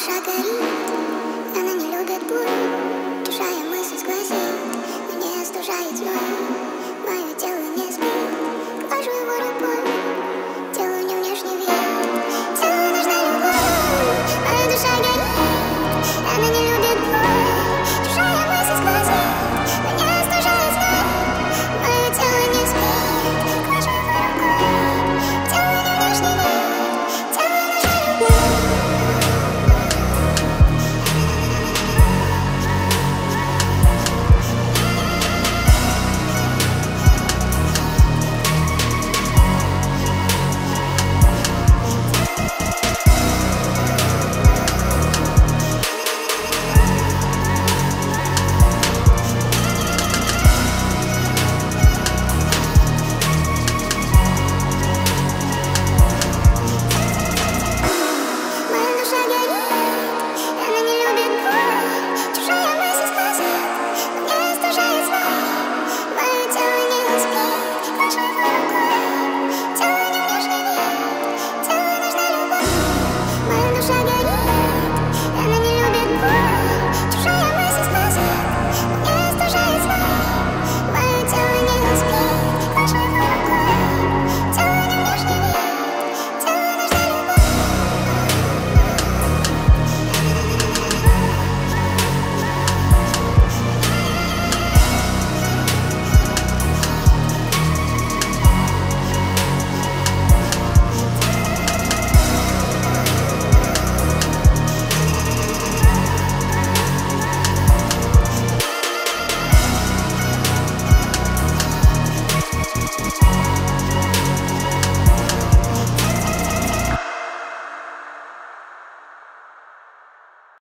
душа горит, она не любит бурю. Душа и мысли сквозит, но не остужает тьмой. Мое тело не спит, глажу его рукой, делаю не внешний вид. Телу нужна любовь, моя душа горит, она не любит боль. Душа и мысли сквозит, но не остужает тьмой. Мое тело не спит, глажу его рукой, делаю не внешний вид. Телу нужна любовь. Моя душа горит.